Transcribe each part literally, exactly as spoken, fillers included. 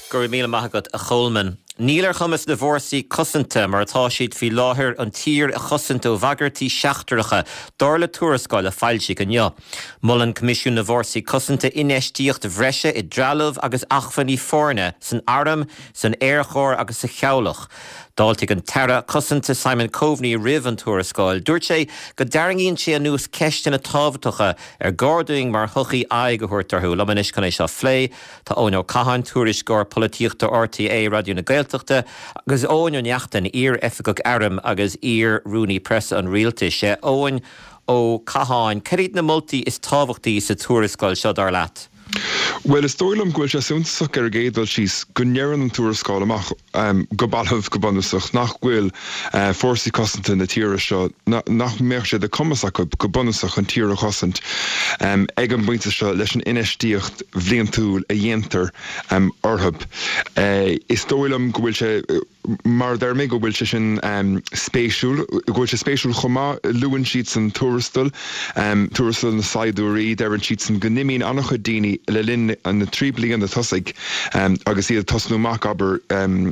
Gur míle maithagad a cholman. Nílar chumas na bhórsaí cosanta mar atá siad fi láthir an tír a chosanta ó bhagartí seachtarcha dála túrascáil a fáilte go neo. Mullen comisiún na bhórsaí cosanta inéistíocht bhreise i drálamh agus achfaní fórne san aram, san airchóir agus sa cheolach. Dáiltigh an tara cosanta Simon Coveney rih an túrascáil. Dúirt sé go dearingíonn sé a nús ceiste na tábhatacha ar gádaing mar thuchaí aig go thuirtarthú. Lamanis can é seo phlé, tá ónó cahan túriscóir polítíochta R T A radio na Gaeltachta, agus ónó neachtain ír efigach aram agus ír rúnaí presa an rialta sé óin ó caháin. Cerid na multi is tábhachtaí sa túrascáil seo dar leat. Well, is dóilm gwyl sé súntasach ar géadal síos go neireann an túrascáil amach um, go balthmh go bunasach nach gwyl uh, fórsaí cosanta na tíre seo nach méach sé de cumasach go bunasach an tíre chosant um, ag an buinte seo leis an inéistíocht bhliain túil a dhéantar um, orthab. Uh, is dóilm go bhfuil sé mar der mé go bhfuil sé sin um, spéisiúil, gwyil sé spéisiúil chomá luúin siad san túrastal, um, túrastal na saidúí, derann siad san go nimín annach chu daoine le linn an na trí bliain na tosaigh um, agus iad tosnúach aber um,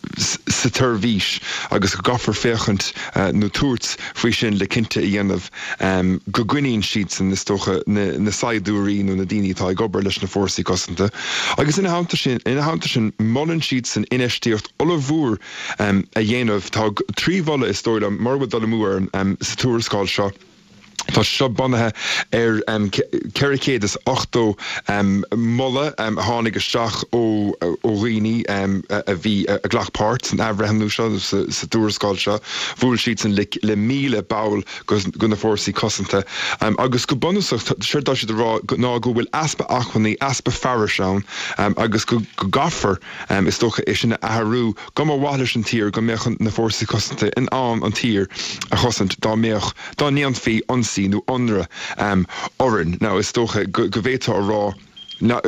sa turvís agus go gafar féchant uh, nó túirt faoi sin le cinnte i dhéanamh um, go gcuiníonn siad san na stocha na, na saidúí nó na daoine tá ag obair leis na fórsaí cosanta. Agus ina háanta sin, ina háanta sin mollann siad san inéistíocht ola bhúr um, a dhéanamh tá trí bhalla is dóile mar bhfuil dul múir um, sa túrascáil seo. Tá seo bunathe ar um, cericéad ochtó um, mulla um, tháinig isteach ó ó rií um, a bhí a, a ghlachpáirt san Abrahamnú seo sa, sa túrascáil seo, bhúil siad san le, le míle bail go, go na fórsaí cosanta. Um, agus go bunasach siir dá siad rá ná go bhfuil aspa achhaní, aspa fearr seán, um, agus go, go gafar um, is tócha is sinna athhrú go má bhhaile an tír go méoch na fórsaí cosanta in an an tír a chosant dá méoch dá níon fí an nó onra um, oran. Now, is tócha go bhéta a rá nach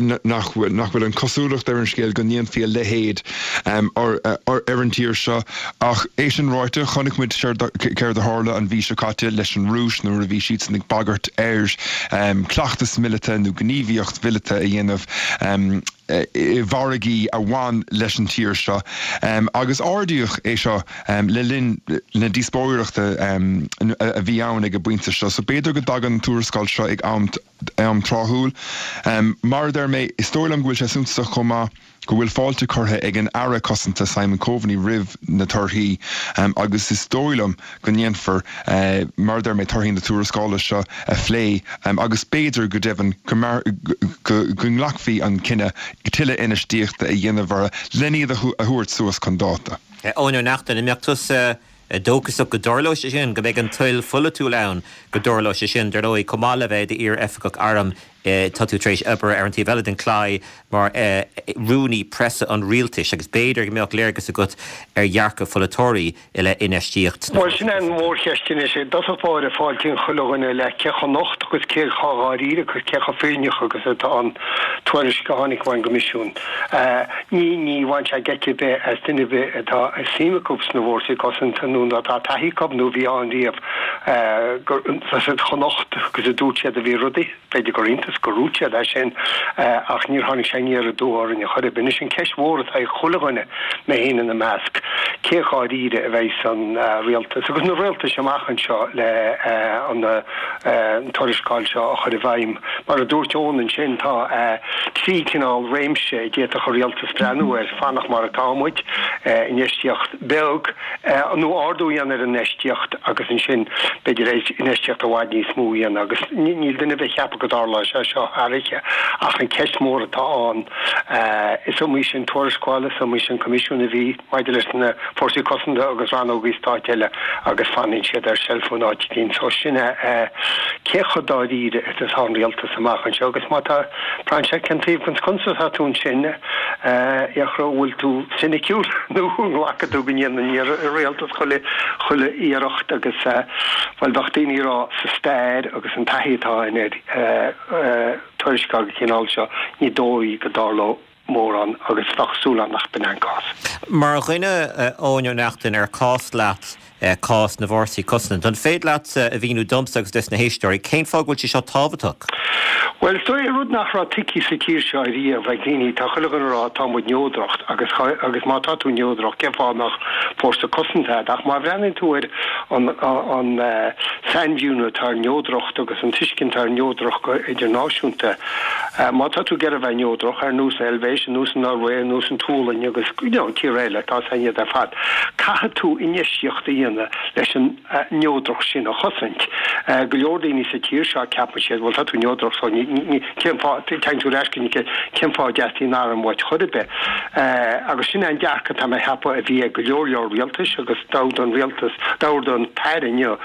bhfuil an cosúlacht ar an scéal go níon fí lehéad um, ar ar an tír seo ach é sin ráite chonig muid ceir de hála an bhí se caite leis an rúis nó a bhí siad san ag bagart air um, cleachtas millite nó gníomhíocht bhilite a dhéanamh um, i bharagaí a bhain leis an tír seo. Um, agus ardíoch é seo um, le linn na díospóireachta um, a bhí ann ag a buinte seo. So beidir go dagan túrascáil seo ag am, am tráthúil. Um, mar der mé is tóilm gwyil sé súntasach chomá go bhfuil fáilte chutha ag an ara cosanta Simon Coveney rih na torthaí um, agus is dóilm go ndéanfar uh, mar der mé torthaí na túrascáile seo a phlé um, agus beidir go devan go nglachfaí an cinenne tiile inéistíochta a dhéanamh leníad a thuairt suas chun dáta. Ónú nachtain i meachtas dógus go dorló sé sin go bheith an tuil fulla tú len go dorló sé sin der óí comála bheith de ar efigach aram tatú trééis ebre ar an tí bheile den chlái mar rúnaí presa an rialtais agus béidir go méoch léirgus a gut ar dhearcha folatóirí ile inéistíocht. Mar sin an mór cheistin is das a fáir a fáiltín chulaganna le cecha nocht agus céir chaáíre agus cecha féineach agus atá an tuairis go tháinig bhain comisiún. Ní ní bhain se geice be as duine be atá síimecúps na bhórsaí cosanta nú atá taithícab nó bhí an díobh chonocht agus a dúte a bhí rudaí beidir go rianta gorúte lei sin ach níor tháinig sé níar a dúir in chuir bin sin ceismór a chulaganna mé héanaan na measc céáíre a bheith san rialtas agus nó rialtas semachchan seo le an toriscáil seo a chuir bhaim mar a dúirteónan sin tá trí cinál réimse géad a chu rialtas breanú ar fannach mar a támuid in éistíocht beag nó ardúíon ar an éistíocht agus in sin beidir éis in éistíocht a bhaid níos smúíon agus níl duine bheith cheappa go dála seo áiriche ach an ceismór atá an is ó mí sin tuairiscáile so mí sin comisiúna bhí maidir leis na fórsaí cosanta agus ranógaí státeile agus fannin siad ar cellfón áitín so sinne céchodáíre is an rialtas amachchan seo agus má tá prainse centíomh an consa tún sin iachró bhfuil tú sinnicúr nó lachadú gníon na rialtas chuile chuile íireacht agus bhfuil dochtaí rá sa stair agus an taithítá in tuairiscáil cinál seo ní dóí go dáló mór an agus fachsúla nach ben an cás. Mar chuine ónú nachtain ar cás leat cás na bhórsaí cosnant. An féad leat a bhíú domsagus des na héisteoirí, cén fágúil si seo tábhaach? Well, stoi rud nach ra tiki se kirshairi of Vagnini, Tachelagan ra Tamud Nyodracht, agus agus Matatu Nyodracht, Kefa nach Forster Kostentad, ach ma vrenin to it on on uh, Sandview tar Nyodracht, agus an Tishkin tar Nyodracht internationte. Uh, Matatu get a Nyodracht, her nus elevation, nus Norway, nus and tool, and you know, Kirela, Tasanya da Fat. Kahatu in Yeshiachtiana, lesson Nyodracht shin a Hossent. Glordini se Kirsha Capuchet, well, Tatu Nyodracht, so Kimpa, time to ask you, Kimpa Justin Aram, what could be. Agustin and Jack at a happy via Gloria Realtus, August Dowdon Realtus, Dowdon Padden, you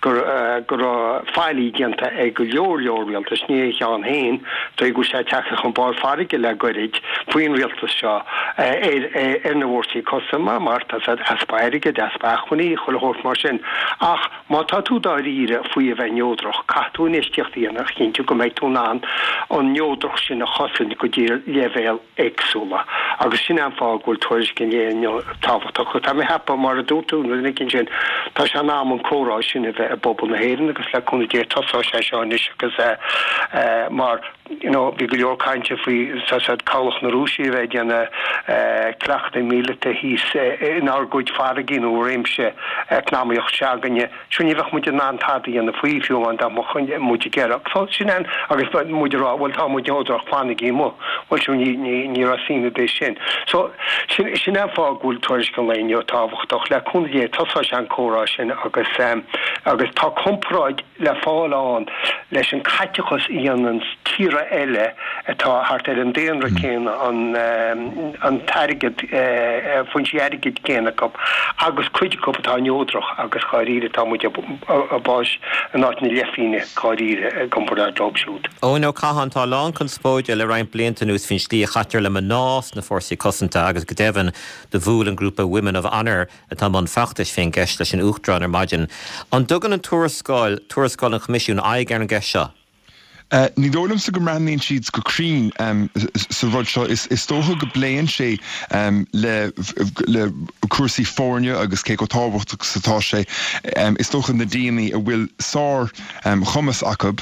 go Fili Genta, a Gloria Realtus, near John Hain, to go say Taxon Ball Farigilla Goodage, Queen Realtus Shaw, in the Warsi Cosima, Marta said Aspiriga, Aspachoni, Holhort Martin, Ach, Matatu Darira, Fui Vanodroch, Cartoonish Tiana, Hintu come to Nan. On Nyodrach sin a chosin go dtír level exúla. Agus sin an fágúil tuairis cin léon tábhachtach. Tá mé hapa mar a dútú na cin sin tá se ná an córá sin a bheith a bobbal na héireann agus le chuna dé tosá sé seánis agus mar you know bhí go leor cainte faoi sa cálach na rúsí bheith déanna cleachta míleta hís in ár gúid faragin ó réimse cnámaíocht seaganne. Sún bheith muid ná tádaí an na faoi fiúin dá muid gearach. Sin an agus muidirrá bhfuil tá muid Nyodrach plánaí mó bhfuil siú ní rasína dé sin. So sin an fágúil tuairis go léonne tábhachtach le chuna dé tosá se an córá sin agus agus tá compráid le fáileán leis an caiteachas íanans tíra eile atá hart ar an déanra céin an an tarigid funsiarigid céanach agus cuiide cop atá Nyodrach agus cháíre tá muid a báis an áit na leifíine cháíre compórá jobsút. Ó nó caihan tá lán chun spóide le rain blianta nús fin slí chatar le man nás na fórsaí cosanta agus go devan de bhúil an grúpa Women of Honour atá man feachtas fin gceist leis an uachtarán ar maidin. An dugan an tuarascáil tuarascáil an comisiún aig ar an gceist seo. Ní dólam sa go rannaíonn siad go crín sa rud seo is tótha go bléann sé le le cuasaí fórne agus cé go tábhachtach satá sé is tócha na daoine a bhfuil sár chumas acab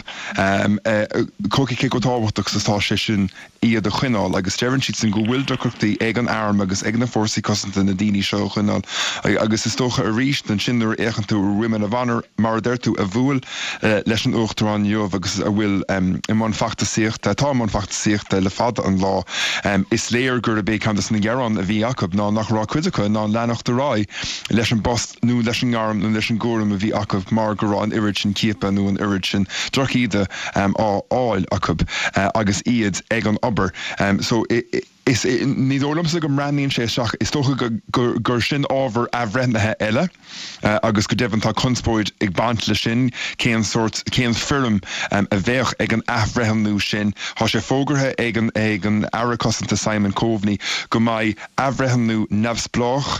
cócaí cé go tábhachtach satá sé sin iad a chuineáil agus dearann siad san go bhfuil docachtaí ag an airm agus ag na fórsaí cosanta na daoine seo chuineáil agus is tócha a ríist den sin ar échan tú Women of Honour mar d'irtú a bhfuil leis an uachtarán jobh agus a bhfuil Um, in man fachta sicht, tá man fachta sicht le fad an lá um, is léir gur a bé cantas na geran a bhí acab ná nach rá cuidecha ná lenacht a rá leis an bost nó leis an arm nó leis an góram a bhí acab mar go rá an irid sin cípa nó an irid sin drochíide um, á áil acab uh, agus iad ag an obair. Um, so i, i, Is ní dólam sa go rannaíonn sé seach is tócha gur sin ábhar a bhrennathe eile agus go deimhan tá conspóid ag bant le sin céan sort céan firm a bheith ag an athbhreithnú sin tá sé fógarthe ag an ag an aire cosanta Simon Coveney go mbeidh athbhreithnú neamhsplách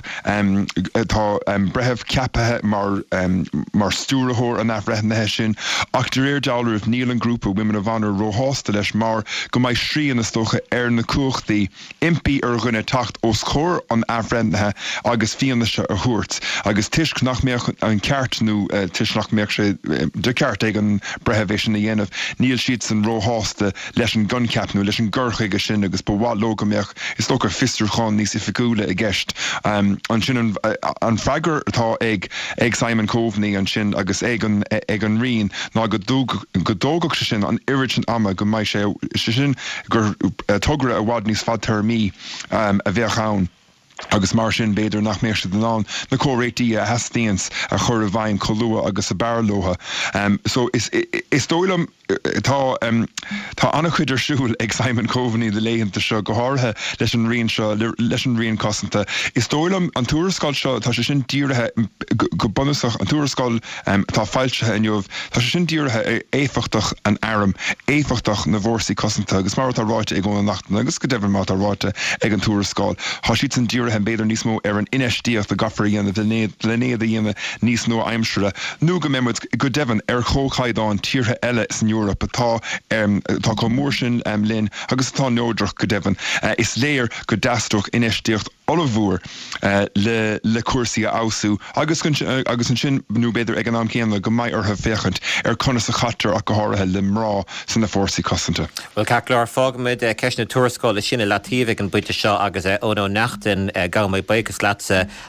tá brethebh ceapathe mar mar stúrathóir an athbhreithnathe sin ach de réir dealrúh níl an grúpa Women of Honour róthásta leis mar go mbeidh srían is tócha ar na cuachtaí impi ar gunne tacht os chóir an afrennathe agus fianna se a thuirt agus tuisc nach méach an ceart nó tuis nach méach sé de ceart ag an brethehéis na dhéanamh níl siad san róthásta leis an guncapnú leis an ggurchaige sin agus bhá lóga méach is tógur fistrúcháin níos ifiúla i gceist an sin an freigar atá ag ag Simon Coveney an sin agus ag an ag an rion ná go dógach se sin an irid sin ama go mbeidh sé sin gur tugra a bhád níos fad termí um, a bheith ann. Agus mar sin beidir nach méiste den an na córéití a hastíans a chur a bhain choúa agus a bearlóha. Um, so is is dólam tá um, tá annach chuidir siúil ag Simon Coveney de léhananta seo go háthe leis an rion seo leis an rion cosanta. Is dólam an túrascáil seo tá sé sin díirithe go bunasach an túrascáil um, tá fáiltethe in jobh tá sé sin díirithe éfachtach an airm éfachtach na bhórsaí cosanta agus mar tá ráite ag gona nachtain agus go deimhin má tá ráite ag an túrascáil. Tá siad san díirithe an beidir níos mó ar an inistíocht a gafarí dhéana lenéad a dhéana níos nó aimsere. Nó go méid go deimhin ar chóchaidán tíortha eile san Europa tá um, tá mór sin um, linn agus tá nódrach go devan uh, is léir go dastroch inistíocht olivúr uh, le, le cuasaí a ausú agus uh, agus an sin nó beidir ag an am céanna go maiid ar bhechant ar conas a chatar a go háirithe le mrá san na fórsaí cosanta. Well Caclar fágamid uh, ceisna tuarascáil sinna latíomh an buite seo agus uh, ónó nachtain uh, gamáid baigus lása